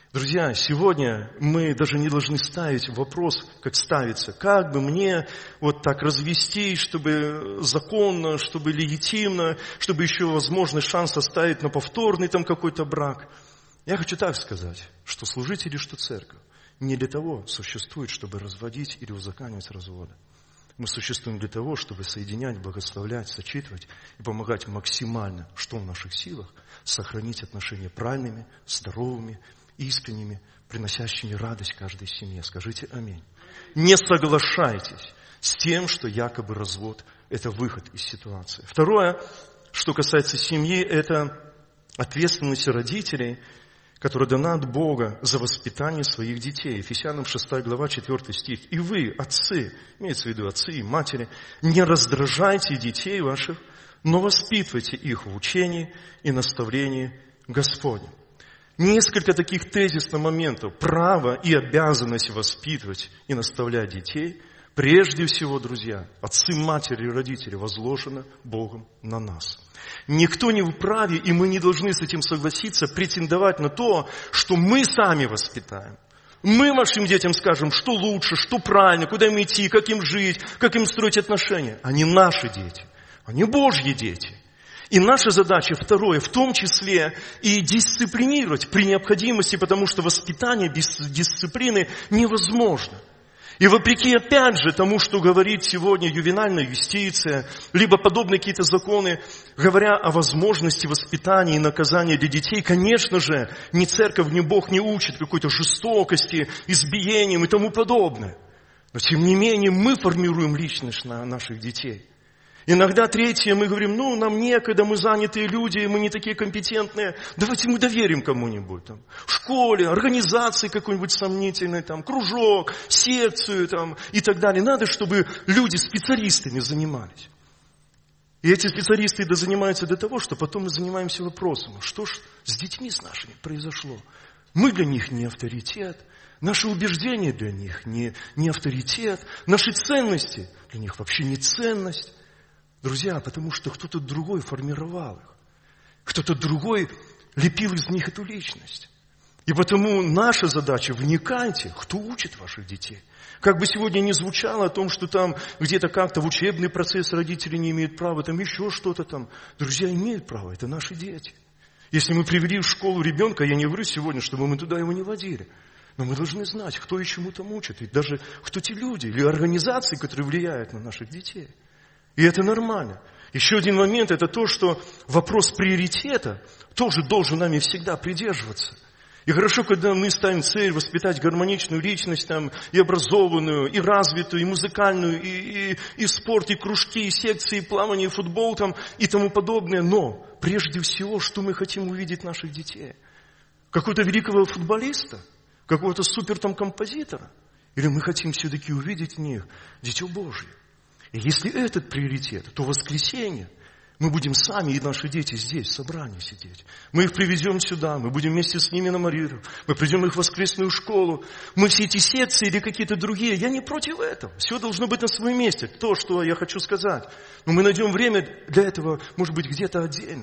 Друзья, сегодня мы даже не должны ставить вопрос, как ставится, как бы мне вот так развестись, чтобы законно, чтобы легитимно, чтобы еще возможный шанс оставить на повторный там какой-то брак. Я хочу так сказать, что служители, что церковь не для того существует, чтобы разводить или узаконивать разводы. Мы существуем для того, чтобы соединять, благословлять, сочетывать и помогать максимально, что в наших силах, сохранить отношения правильными, здоровыми, искренними, приносящими радость каждой семье. Скажите аминь. Не соглашайтесь с тем, что якобы развод – это выход из ситуации. Второе, что касается семьи, это ответственность родителей, которая дана от Бога за воспитание своих детей. Ефесянам 6 глава, 4 стих. «И вы, отцы, имеется в виду отцы и матери, не раздражайте детей ваших, но воспитывайте их в учении и наставлении Господнем». Несколько таких тезисных моментов. Право и обязанность воспитывать и наставлять детей, прежде всего, друзья, отцы, матери и родители возложено Богом на нас. Никто не вправе, и мы не должны с этим согласиться, претендовать на то, что мы сами воспитаем. Мы нашим детям скажем, что лучше, что правильно, куда им идти, как им жить, как им строить отношения. Они наши дети, они Божьи дети. И наша задача, второе, в том числе и дисциплинировать при необходимости, потому что воспитание без дисциплины невозможно. И вопреки, опять же, тому, что говорит сегодня ювенальная юстиция, либо подобные какие-то законы, говоря о возможности воспитания и наказания для детей, конечно же, ни церковь, ни Бог не учит какой-то жестокости, избиениям и тому подобное. Но, тем не менее, мы формируем личность наших детей. Иногда третье, мы говорим, нам некогда, мы занятые люди, мы не такие компетентные. Давайте мы доверим кому-нибудь. Там, в школе, организации какой-нибудь сомнительной, там, кружок, секцию там, и так далее. Надо, чтобы люди специалистами занимались. И эти специалисты занимаются для того, что потом мы занимаемся вопросом, что ж с детьми с нашими произошло. Мы для них не авторитет. Наши убеждения для них не авторитет. Наши ценности для них вообще не ценность. Друзья, потому что кто-то другой формировал их. Кто-то другой лепил из них эту личность. И потому наша задача, вникайте, кто учит ваших детей. Как бы сегодня ни звучало о том, что там где-то как-то в учебный процесс родители не имеют права, там еще что-то там. Друзья, имеют право, это наши дети. Если мы привели в школу ребенка, я не говорю сегодня, чтобы мы туда его не водили. Но мы должны знать, кто и чему там учит. И даже кто те люди или организации, которые влияют на наших детей. И это нормально. Еще один момент, это то, что вопрос приоритета тоже должен нами всегда придерживаться. И хорошо, когда мы ставим цель воспитать гармоничную личность, там, и образованную, и развитую, и музыкальную, и спорт, и кружки, и секции, и плавание, и футбол, там, и тому подобное. Но прежде всего, что мы хотим увидеть в наших детей? Какого-то великого футболиста? Какого-то композитора? Или мы хотим все-таки увидеть в них Дитё Божье? И если этот приоритет, то в воскресенье мы будем сами и наши дети здесь, в собрании сидеть. Мы их привезем сюда, мы будем вместе с ними на молитву, мы придем их в воскресную школу. Мы все эти секции или какие-то другие, я не против этого. Все должно быть на своем месте, то, что я хочу сказать. Но мы найдем время для этого, может быть, где-то отдельно.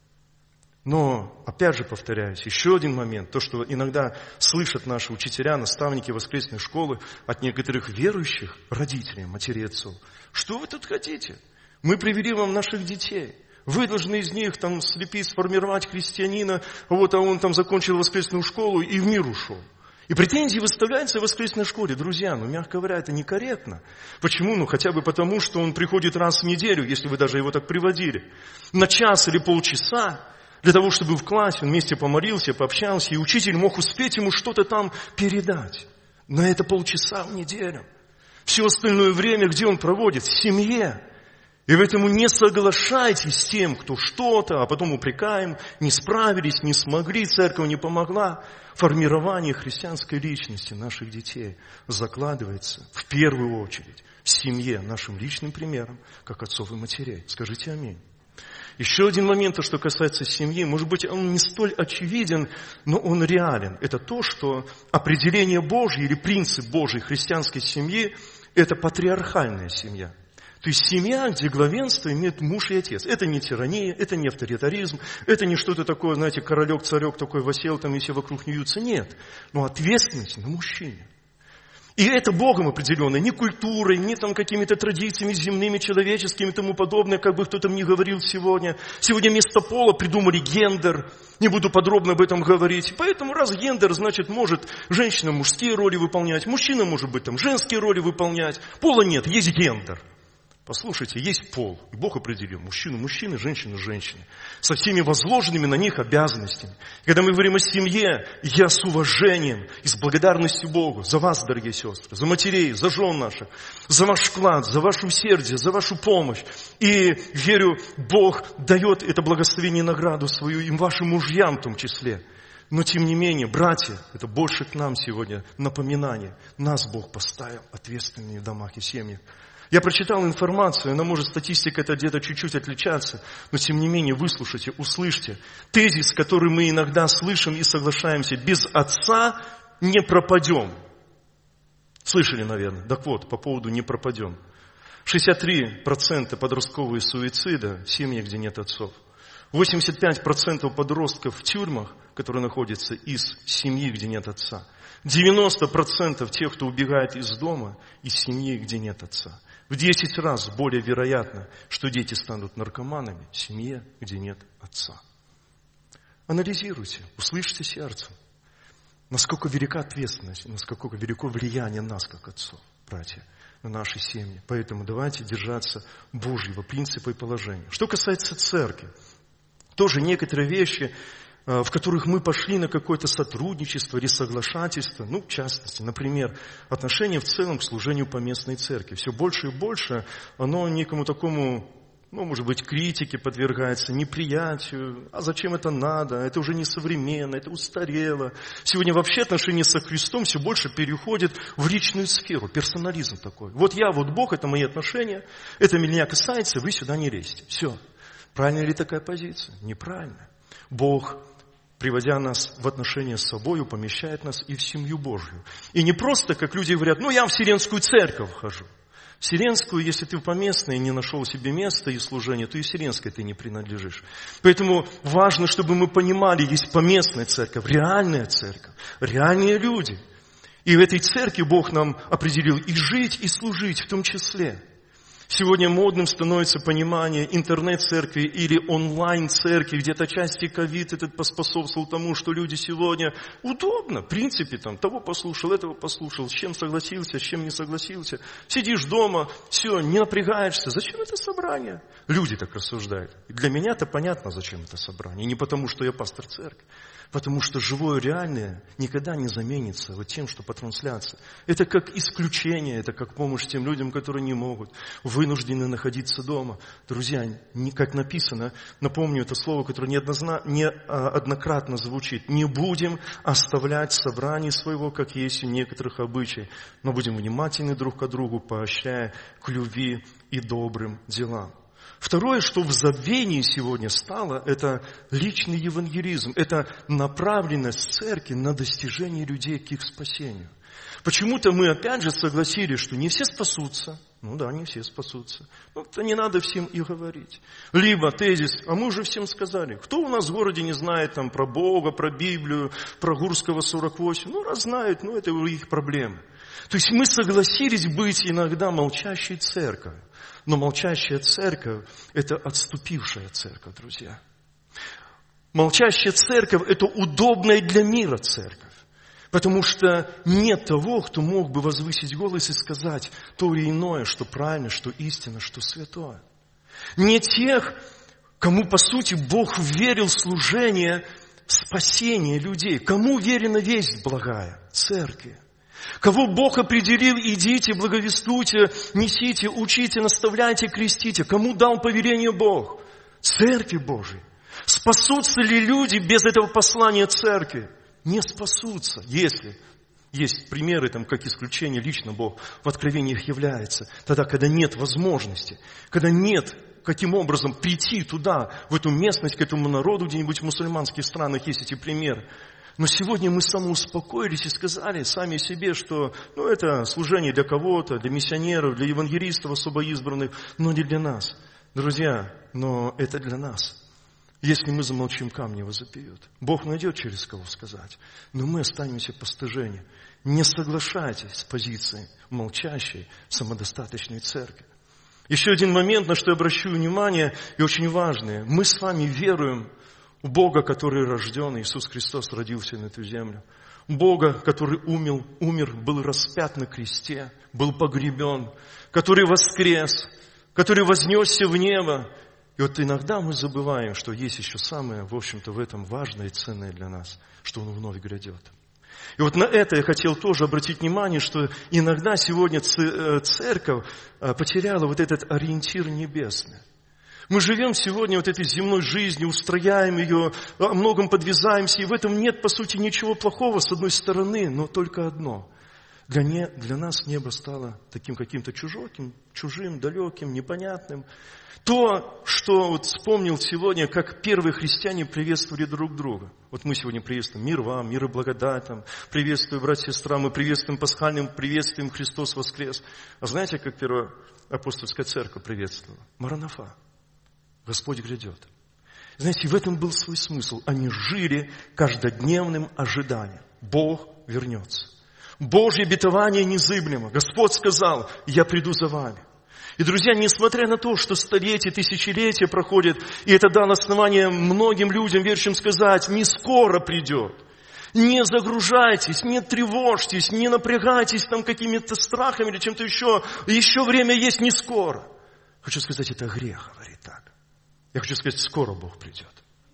Но, опять же повторяюсь, еще один момент, то, что иногда слышат наши учителя, наставники воскресной школы от некоторых верующих родителей, матерей, отцов. Что вы тут хотите? Мы привели вам наших детей. Вы должны из них там слепить, сформировать христианина, а он там закончил воскресную школу и в мир ушел. И претензии выставляются в воскресной школе. Друзья, мягко говоря, это некорректно. Почему? Хотя бы потому, что он приходит раз в неделю, если вы даже его так приводили, на час или полчаса, для того, чтобы в классе он вместе помолился, пообщался, и учитель мог успеть ему что-то там передать. На это полчаса в неделю. Все остальное время, где он проводит? В семье. И поэтому не соглашайтесь с тем, кто что-то, а потом упрекаем, не справились, не смогли, церковь не помогла. Формирование христианской личности наших детей закладывается в первую очередь в семье, нашим личным примером, как отцов и матерей. Скажите аминь. Еще один момент, то, что касается семьи, может быть, он не столь очевиден, но он реален. Это то, что определение Божье или принцип Божьей христианской семьи – это патриархальная семья. То есть семья, где главенство имеет муж и отец. Это не тирания, это не авторитаризм, это не что-то такое, знаете, королек, царек такой восел, там и все вокруг ньются. Нет. Но ответственность на мужчине. И это Богом определенно, не культурой, не там какими-то традициями земными, человеческими и тому подобное, как бы кто-то мне говорил сегодня. Сегодня вместо пола придумали гендер. Не буду подробно об этом говорить. Поэтому раз гендер, значит, может женщина мужские роли выполнять, мужчина может быть там женские роли выполнять. Пола нет, есть гендер. Послушайте, есть пол. И Бог определил мужчину мужчины, женщину женщины. Со всеми возложенными на них обязанностями. Когда мы говорим о семье, я с уважением и с благодарностью Богу за вас, дорогие сестры, за матерей, за жен наших, за ваш вклад, за ваше усердие, за вашу помощь. И верю, Бог дает это благословение и награду свою им вашим мужьям в том числе. Но тем не менее, братья, это больше к нам сегодня напоминание. Нас Бог поставил ответственными в домах и семьях. Я прочитал информацию, она может, статистика это где-то чуть-чуть отличаться, но тем не менее выслушайте, услышьте. Тезис, который мы иногда слышим и соглашаемся, без отца не пропадем. Слышали, наверное? Так вот, по поводу не пропадем. 63% подростковые суицида в семьях, где нет отцов. 85% подростков в тюрьмах, которые находятся из семьи, где нет отца. 90% тех, кто убегает из дома, из семьи, где нет отца. В 10 раз более вероятно, что дети станут наркоманами в семье, где нет отца. Анализируйте, услышьте сердцем, насколько велика ответственность, насколько велико влияние нас, как отцов, братья, на наши семьи. Поэтому давайте держаться Божьего принципа и положения. Что касается церкви, тоже некоторые вещи, в которых мы пошли на какое-то сотрудничество или соглашательство, в частности, например, отношение в целом к служению поместной церкви. Все больше и больше оно некому такому, может быть, критике подвергается, неприятию. А зачем это надо? Это уже не современно, это устарело. Сегодня вообще отношения со Христом все больше переходят в личную сферу, персонализм такой. Вот я, вот Бог, это мои отношения, это меня касается, вы сюда не лезьте. Все. Правильная ли такая позиция? Неправильная. Бог, приводя нас в отношения с собой, помещает нас и в семью Божью. И не просто, как люди говорят, я в Вселенскую церковь хожу. Вселенскую, если ты в поместной не нашел себе места и служения, то и Вселенской ты не принадлежишь. Поэтому важно, чтобы мы понимали, есть поместная церковь, реальные люди. И в этой церкви Бог нам определил и жить, и служить в том числе. Сегодня модным становится понимание интернет-церкви или онлайн-церкви, где-то части ковид этот поспособствовал тому, что люди сегодня удобно, в принципе, того послушал, этого послушал, с чем согласился, с чем не согласился. Сидишь дома, все, не напрягаешься. Зачем это собрание? Люди так рассуждают. Для меня-то понятно, зачем это собрание. Не потому, что я пастор церкви. Потому что живое реальное никогда не заменится тем, что по трансляции. Это как исключение, это как помощь тем людям, которые не могут, вынуждены находиться дома. Друзья, как написано, напомню это слово, которое неоднократно звучит. Не будем оставлять собрание своего, как есть у некоторых обычаев, но будем внимательны друг к другу, поощряя к любви и добрым делам. Второе, что в забвении сегодня стало, это личный евангелизм. Это направленность церкви на достижение людей к их спасению. Почему-то мы опять же согласились, что не все спасутся. Не все спасутся. Это не надо всем и говорить. Либо тезис, а мы уже всем сказали. Кто у нас в городе не знает про Бога, про Библию, про Гурского 48? Раз знают, это их проблемы. То есть мы согласились быть иногда молчащей церковью. Но молчащая церковь – это отступившая церковь, друзья. Молчащая церковь – это удобная для мира церковь. Потому что нет того, кто мог бы возвысить голос и сказать то или иное, что правильно, что истинно, что святое. Не тех, кому, по сути, Бог верил служение спасения людей. Кому верена весть благая? Церкви. Кого Бог определил, идите, благовествуйте, несите, учите, наставляйте, крестите. Кому дал повеление Бог? Церкви Божией. Спасутся ли люди без этого послания церкви? Не спасутся, если есть примеры, как исключение, лично Бог в откровениях является. Тогда, когда нет возможности, когда нет каким образом прийти туда, в эту местность, к этому народу, где-нибудь в мусульманских странах есть эти примеры. Но сегодня мы самоуспокоились и сказали сами себе, что это служение для кого-то, для миссионеров, для евангелистов особо избранных, но не для нас. Друзья, но это для нас. Если мы замолчим, камни возопьют. Бог найдет через кого сказать. Но мы останемся постыжения. Не соглашайтесь с позицией молчащей, самодостаточной церкви. Еще один момент, на что я обращу внимание, и очень важный. Мы с вами веруем в Бога, который рожден, Иисус Христос родился на эту землю. Бога, который умер, был распят на кресте, был погребен, который воскрес, который вознесся в небо. И вот иногда мы забываем, что есть еще самое, в общем-то, в этом важное и ценное для нас, что Он вновь грядет. И вот на это я хотел тоже обратить внимание, что иногда сегодня церковь потеряла вот этот ориентир небесный. Мы живем сегодня вот этой земной жизнью, устрояем ее, о многом подвязаемся, и в этом нет, по сути, ничего плохого с одной стороны, но только одно. Для нас небо стало таким каким-то чужим, далеким, непонятным. То, что вот вспомнил сегодня, как первые христиане приветствовали друг друга. Вот мы сегодня приветствуем мир вам, мир и благодать, приветствую, братья и сестры, мы приветствуем пасхальным приветствием Христос воскрес. А знаете, как первая апостольская церковь приветствовала? Маранафа. Господь грядет. Знаете, в этом был свой смысл. Они жили каждодневным ожиданием. Бог вернется. Божье обетование незыблемо. Господь сказал, я приду за вами. И, друзья, несмотря на то, что столетия, тысячелетия проходят, и это дало основание многим людям, верующим, сказать, не скоро придет. Не загружайтесь, не тревожьтесь, не напрягайтесь там какими-то страхами или чем-то еще. Еще время есть, не скоро. Хочу сказать, это грех, говорит так. Я хочу сказать, скоро Бог придет.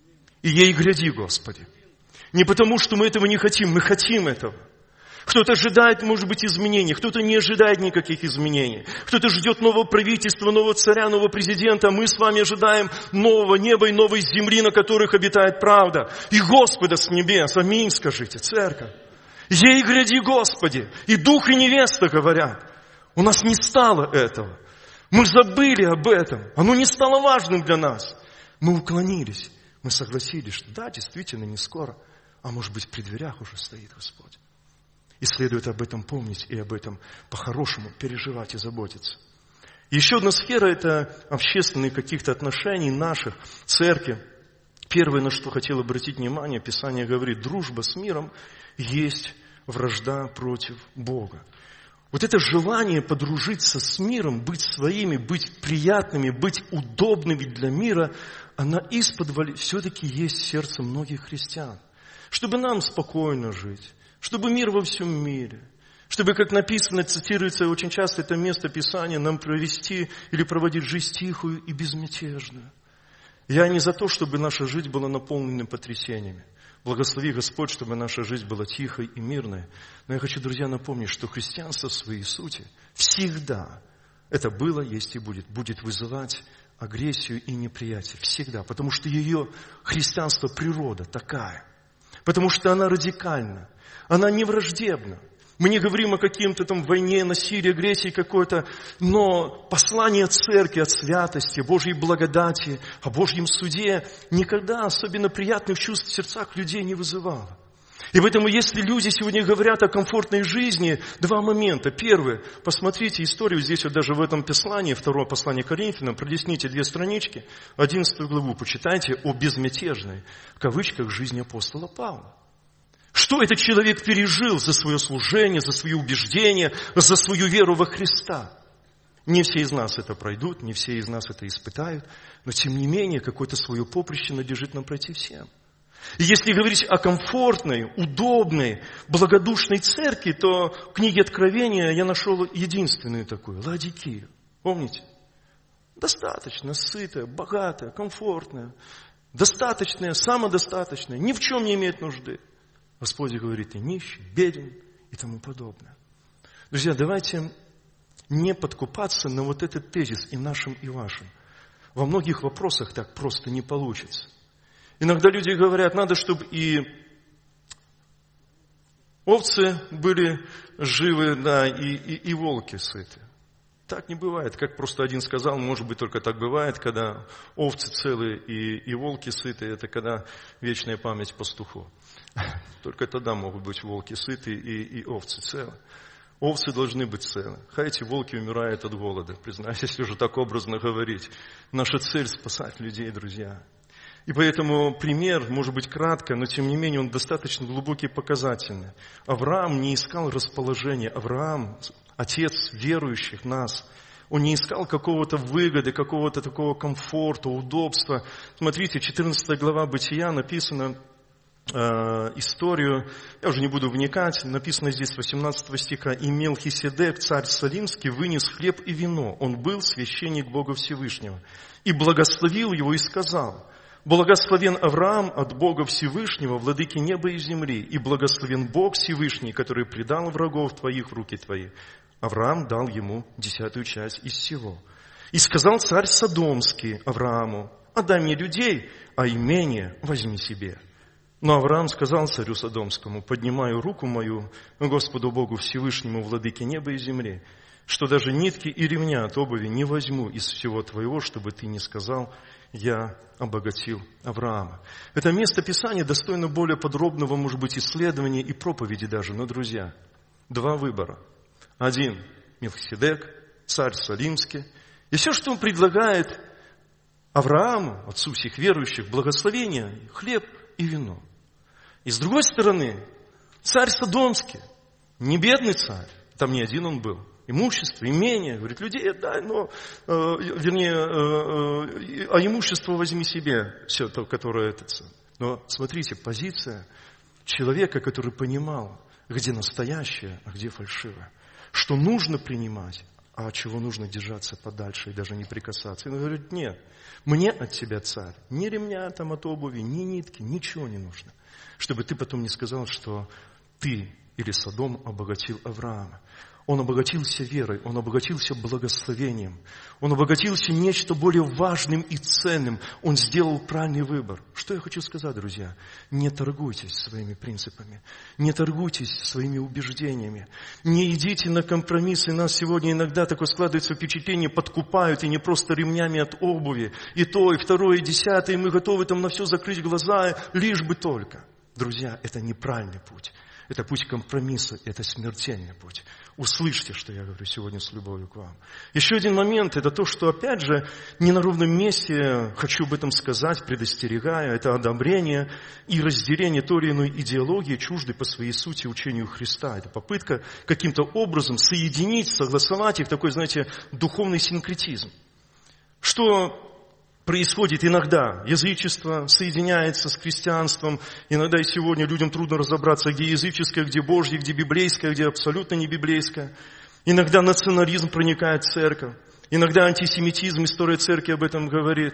И ей гряди, Господи. Не потому, что мы этого не хотим, мы хотим этого. Кто-то ожидает, может быть, изменений, кто-то не ожидает никаких изменений. Кто-то ждет нового правительства, нового царя, нового президента. Мы с вами ожидаем нового неба и новой земли, на которых обитает правда. И Господа с небес. Аминь, скажите, церковь. Ей гряди, Господи. И дух, и невеста говорят. У нас не стало этого. Мы забыли об этом. Оно не стало важным для нас. Мы уклонились. Мы согласились, что да, действительно, не скоро. А может быть, при дверях уже стоит Господь. И следует об этом помнить и об этом по-хорошему переживать и заботиться. Еще одна сфера – это общественные каких-то отношений наших, церкви. Первое, на что хотел обратить внимание, Писание говорит, дружба с миром есть вражда против Бога. Вот это желание подружиться с миром, быть своими, быть приятными, быть удобными для мира, она исподволь все-таки есть в сердце многих христиан. Чтобы нам спокойно жить. Чтобы мир во всем мире, чтобы, как написано, цитируется очень часто это место Писания, нам провести или проводить жизнь тихую и безмятежную. Я не за то, чтобы наша жизнь была наполнена потрясениями. Благослови Господь, чтобы наша жизнь была тихой и мирной. Но я хочу, друзья, напомнить, что христианство в своей сути всегда, это было, есть и будет вызывать агрессию и неприятие. Всегда. Потому что ее христианство, природа такая. Потому что она радикальна. Она не враждебна. Мы не говорим о каким-то там войне, насилии, агрессии какой-то, но послание церкви от святости, Божьей благодати, о Божьем суде никогда особенно приятных чувств в сердцах людей не вызывало. И поэтому, если люди сегодня говорят о комфортной жизни, два момента. Первый, посмотрите историю здесь вот даже в этом послании, второе послание Коринфянам, пролистните 2 странички, 11 главу, почитайте о безмятежной, в кавычках, жизни апостола Павла. Что этот человек пережил за свое служение, за свои убеждения, за свою веру во Христа? Не все из нас это пройдут, не все из нас это испытают, но тем не менее какое-то свое поприще надлежит нам пройти всем. И если говорить о комфортной, удобной, благодушной церкви, то в книге Откровения я нашел единственную такую, Лаодикею. Помните? Достаточно сытая, богатая, комфортная, достаточная, самодостаточная, ни в чем не имеет нужды. Господь говорит, и нищий, беден и тому подобное. Друзья, давайте не подкупаться на вот этот тезис и нашим, и вашим. Во многих вопросах так просто не получится. Иногда люди говорят, надо, чтобы и овцы были живы, да, и волки сыты. Так не бывает. Как просто один сказал, может быть, только так бывает, когда овцы целые и волки сыты, это когда вечная память пастуху. Только тогда могут быть волки сыты и овцы целы. Овцы должны быть целы. Хай эти волки умирают от голода, признаюсь, если уже так образно говорить. Наша цель – спасать людей, друзья. И поэтому пример, может быть, кратко, но тем не менее он достаточно глубокий и показательный. Авраам не искал расположения. Авраам, отец верующих нас, он не искал какого-то выгоды, какого-то такого комфорта, удобства. Смотрите, 14 глава Бытия написано историю, я уже не буду вникать, написано здесь 18 стиха: «И Мелхиседек, царь Салимский, вынес хлеб и вино. Он был священник Бога Всевышнего. И благословил его и сказал: благословен Авраам от Бога Всевышнего, владыки неба и земли, и благословен Бог Всевышний, который предал врагов твоих в руки твои». Авраам дал ему 10 часть из всего. «И сказал царь Содомский Аврааму: отдай мне людей, а имение возьми себе». Но Авраам сказал царю Содомскому: поднимаю руку мою Господу Богу Всевышнему, владыке неба и земли, что даже нитки и ремня от обуви не возьму из всего твоего, чтобы ты не сказал: я обогатил Авраама. Это место Писания достойно более подробного, может быть, исследования и проповеди даже. Но, друзья, два выбора. Один – Мелхиседек, царь Салимский. И все, что он предлагает Аврааму, отцу всех верующих, благословение, хлеб и вино. И с другой стороны, царь Содомский, не бедный царь, там не один он был, имущество, имение, говорит, людей отдай, но, а имущество возьми себе, все то, которое это. Но смотрите, позиция человека, который понимал, где настоящее, а где фальшивое, что нужно принимать, а от чего нужно держаться подальше и даже не прикасаться. И он говорит: нет, мне от тебя, царь, ни ремня там от обуви, ни нитки, ничего не нужно, чтобы ты потом не сказал, что ты или Содом обогатил Авраама. Он обогатился верой, он обогатился благословением, он обогатился нечто более важным и ценным. Он сделал правильный выбор. Что я хочу сказать, друзья? Не торгуйтесь своими принципами, не торгуйтесь своими убеждениями, не идите на компромиссы. Нас сегодня иногда такое складывается впечатление, подкупают, и не просто ремнями от обуви, и то, и второе, и десятое, и мы готовы там на все закрыть глаза, лишь бы только. Друзья, это неправильный путь. Это путь компромисса, это смертельный путь. Услышьте, что я говорю сегодня с любовью к вам. Еще один момент, это то, что, опять же, не на ровном месте хочу об этом сказать, предостерегая, это одобрение и разделение той или иной идеологии, чуждой по своей сути учению Христа. Это попытка каким-то образом соединить, согласовать их, такой, знаете, духовный синкретизм. Что происходит иногда? Язычество соединяется с христианством. Иногда и сегодня людям трудно разобраться, где языческое, где Божье, где библейское, где абсолютно не библейское. Иногда национализм проникает в церковь. Иногда антисемитизм, история церкви об этом говорит.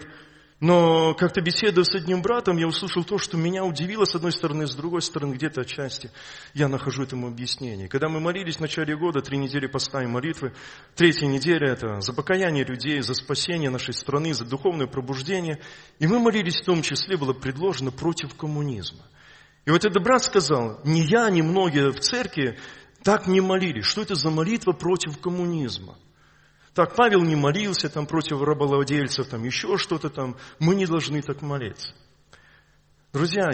Но как-то беседуя с одним братом, я услышал то, что меня удивило с одной стороны, с другой стороны, где-то отчасти я нахожу этому объяснение. Когда мы молились в начале года, 3 недели поста и молитвы, 3-я неделя – это за покаяние людей, за спасение нашей страны, за духовное пробуждение. И мы молились, в том числе было предложено против коммунизма. И вот этот брат сказал: ни я, ни многие в церкви так не молились. Что это за молитва против коммунизма? Так, Павел не молился там против рабовладельцев, там еще что-то там. Мы не должны так молиться. Друзья,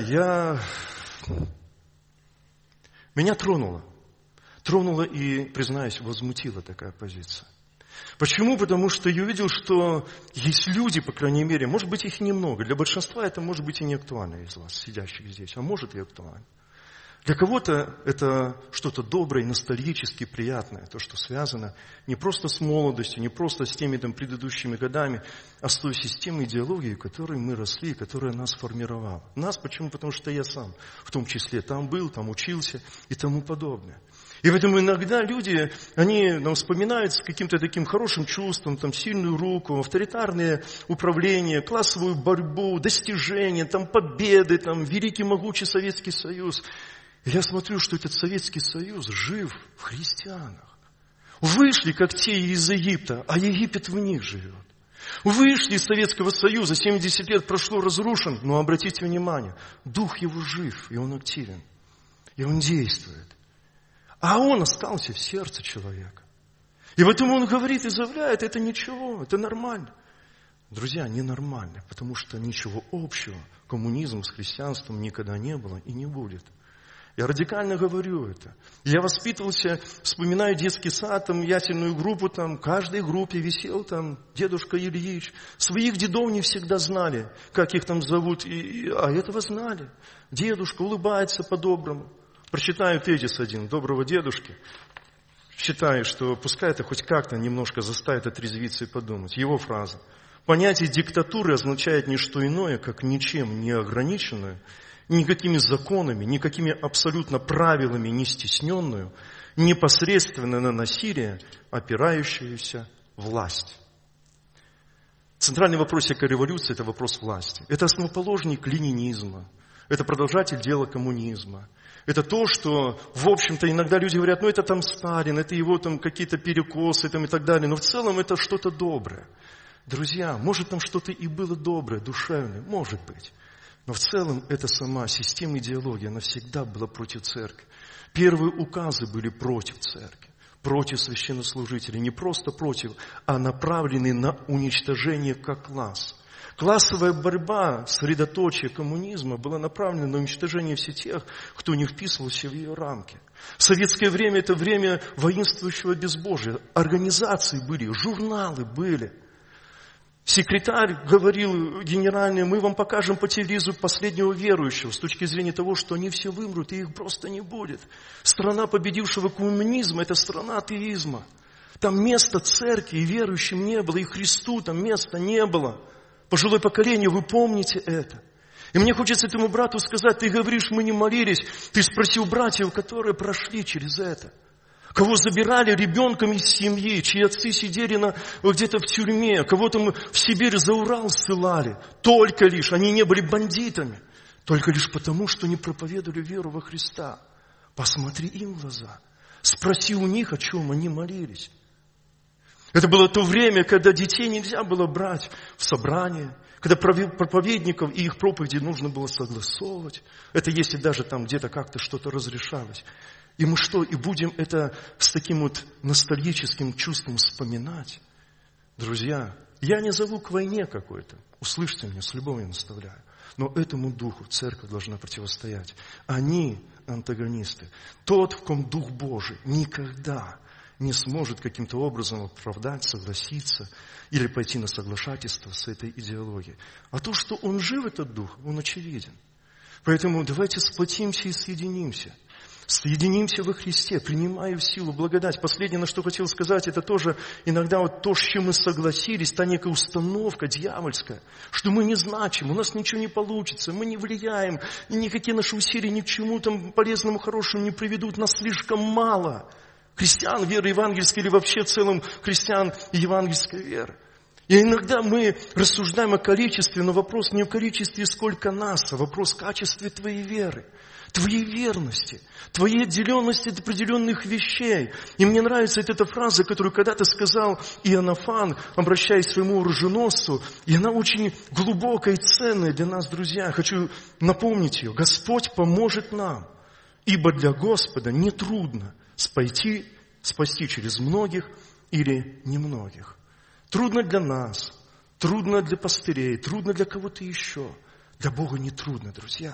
меня тронуло. Тронула и, признаюсь, возмутила такая позиция. Почему? Потому что я увидел, что есть люди, по крайней мере, может быть, их немного. Для большинства это может быть и не актуально из вас, сидящих здесь, а может и актуально. Для кого-то это что-то доброе, ностальгически приятное, то, что связано не просто с молодостью, не просто с теми там предыдущими годами, а с той системой идеологии, в которой мы росли, которая нас формировала. Нас почему? Потому что я сам в том числе там был, там учился и тому подобное. И поэтому иногда люди, они вспоминают с каким-то таким хорошим чувством, там, сильную руку, авторитарное управление, классовую борьбу, достижения, там, победы, там, великий могучий Советский Союз. И я смотрю, что этот Советский Союз жив в христианах. Вышли, как те из Египта, а Египет в них живет. Вышли из Советского Союза, 70 лет прошло, разрушен, но обратите внимание, дух его жив, и он активен, и он действует. А он остался в сердце человека. И поэтому он говорит и заявляет: это ничего, это нормально. Друзья, ненормально, потому что ничего общего коммунизм с христианством никогда не было и не будет. Я радикально говорю это. Я воспитывался, вспоминаю детский сад, там, ясельную группу, там, в каждой группе висел там дедушка Ильич. Своих дедов не всегда знали, как их там зовут, а этого знали. Дедушка улыбается по-доброму. Прочитаю тезис один доброго дедушки. Считаю, что пускай это хоть как-то немножко заставит отрезвиться и подумать. Его фраза. Понятие диктатуры означает не что иное, как ничем не ограниченную, никакими законами, никакими абсолютно правилами не стесненную, непосредственно на насилие опирающуюся власть. Центральный вопрос всякой революции – это вопрос власти. Это основоположник ленинизма, это продолжатель дела коммунизма. Это то, что, в общем-то, иногда люди говорят, это там Сталин, это его там какие-то перекосы там, и так далее. Но в целом это что-то доброе. Друзья, может там что-то и было доброе, душевное, может быть. Но в целом эта сама система идеологии, она всегда была против церкви. Первые указы были против церкви, против священнослужителей. Не просто против, а направлены на уничтожение как класс. Классовая борьба, средоточие коммунизма была направлена на уничтожение всех тех, кто не вписывался в ее рамки. В советское время это время воинствующего безбожия. Организации были, журналы были. Секретарь говорил генеральный, мы вам покажем по телевизору последнего верующего с точки зрения того, что они все вымрут, и их просто не будет. Страна победившего коммунизма – это страна атеизма. Там места церкви и верующим не было, и Христу там места не было. Пожилое поколение, вы помните это. И мне хочется этому брату сказать, ты говоришь, мы не молились, ты спросил братьев, которые прошли через это. Кого забирали ребенком из семьи, чьи отцы сидели где-то в тюрьме, кого-то мы в Сибирь за Урал ссылали. Только лишь, они не были бандитами. Только лишь потому, что не проповедовали веру во Христа. Посмотри им в глаза. Спроси у них, о чем они молились. Это было то время, когда детей нельзя было брать в собрание, когда проповедников и их проповеди нужно было согласовывать. Это если даже там где-то как-то что-то разрешалось. И мы что, и будем это с таким вот ностальгическим чувством вспоминать? Друзья, я не зову к войне какой-то. Услышьте меня, с любовью наставляю. Но этому духу церковь должна противостоять. Они антагонисты. Тот, в ком Дух Божий, никогда не сможет каким-то образом оправдать, согласиться или пойти на соглашательство с этой идеологией. А то, что он жив, этот Дух, он очевиден. Поэтому давайте сплотимся и соединимся. Соединимся во Христе, принимая в силу благодать. Последнее, на что хотел сказать, это тоже иногда вот то, с чем мы согласились, та некая установка дьявольская, что мы не значим, у нас ничего не получится, мы не влияем, и никакие наши усилия ни к чему там полезному, хорошему не приведут, нас слишком мало. Христиан веры евангельской или вообще в целом христиан евангельской веры. И иногда мы рассуждаем о количестве, но вопрос не в количестве сколько нас, а вопрос в качестве твоей веры, твоей верности, твоей отделенности от определенных вещей. И мне нравится эта фраза, которую когда-то сказал Иоаннафан, обращаясь к своему оруженосцу, и она очень глубокая и ценная для нас, друзья. Хочу напомнить ее. Господь поможет нам, ибо для Господа нетрудно спасти через многих или немногих. Трудно для нас, трудно для пастырей, трудно для кого-то еще. Для Бога не трудно, друзья.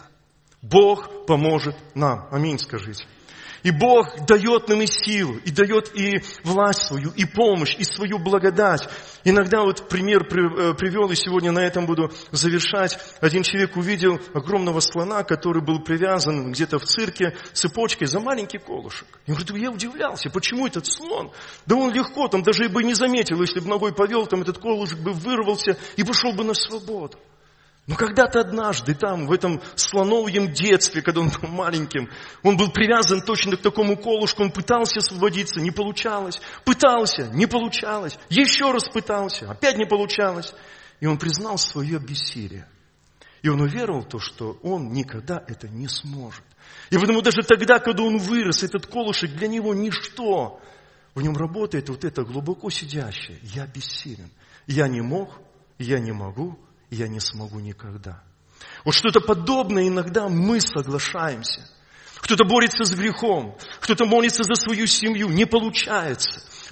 Бог поможет нам. Аминь, скажите. И Бог дает нам и силу, и дает и власть свою, и помощь, и свою благодать. Иногда вот пример привел, и сегодня на этом буду завершать. Один человек увидел огромного слона, который был привязан где-то в цирке цепочкой за маленький колышек. И он говорит, я удивлялся, почему этот слон? Да он легко, там даже бы не заметил, если бы ногой повел, там этот колышек бы вырвался и пошел бы на свободу. Но когда-то однажды там, в этом слоновьем детстве, когда он был маленьким, он был привязан точно к такому колышку, он пытался освободиться, не получалось. Пытался, не получалось. Еще раз пытался, опять не получалось. И он признал свое бессилие. И он уверовал в то, что он никогда это не сможет. И потому даже тогда, когда он вырос, этот колышек для него ничто. В нем работает вот это глубоко сидящее. Я бессилен. Я не мог, я не могу. Я не смогу никогда. Вот что-то подобное иногда мы соглашаемся. Кто-то борется с грехом, кто-то молится за свою семью, не получается.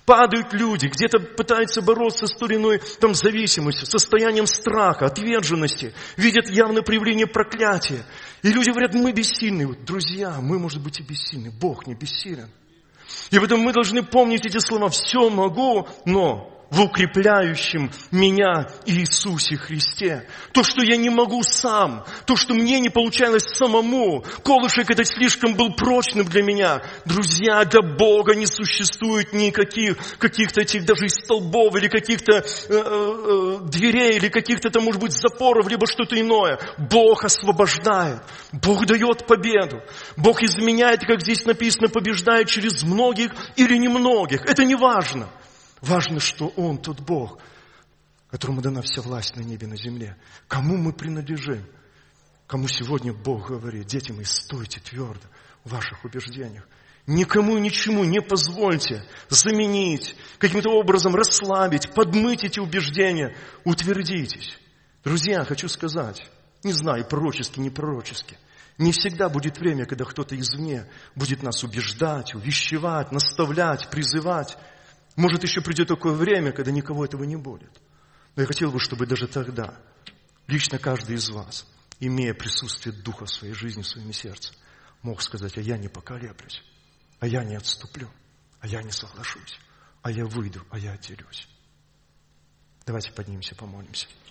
Падают люди, где-то пытаются бороться с той или иной зависимостью, состоянием страха, отверженности, видят явное проявление проклятия. И люди говорят, мы бессильны. Вот, друзья, мы, может быть, и бессильны. Бог не бессилен. И поэтому мы должны помнить эти слова. Все могу, но в укрепляющем меня Иисусе Христе. То, что я не могу сам, то, что мне не получалось самому, колышек этот слишком был прочным для меня. Друзья, для Бога не существует никаких каких-то этих даже столбов, или каких-то дверей, или каких-то может быть запоров, либо что-то иное. Бог освобождает, Бог дает победу. Бог изменяет, как здесь написано, побеждает через многих или немногих. Это не важно. Важно, что Он тот Бог, которому дана вся власть на небе и на земле. Кому мы принадлежим? Кому сегодня Бог говорит, дети мои, стойте твердо в ваших убеждениях. Никому и ничему не позвольте заменить, каким-то образом расслабить, подмыть эти убеждения. Утвердитесь. Друзья, хочу сказать, не знаю, пророчески, не пророчески, не всегда будет время, когда кто-то извне будет нас убеждать, увещевать, наставлять, призывать. Может, еще придет такое время, когда никого этого не будет. Но я хотел бы, чтобы даже тогда, лично каждый из вас, имея присутствие Духа в своей жизни, в своем сердце, мог сказать, а я не поколеблюсь, а я не отступлю, а я не соглашусь, а я выйду, а я отделюсь. Давайте поднимемся, помолимся.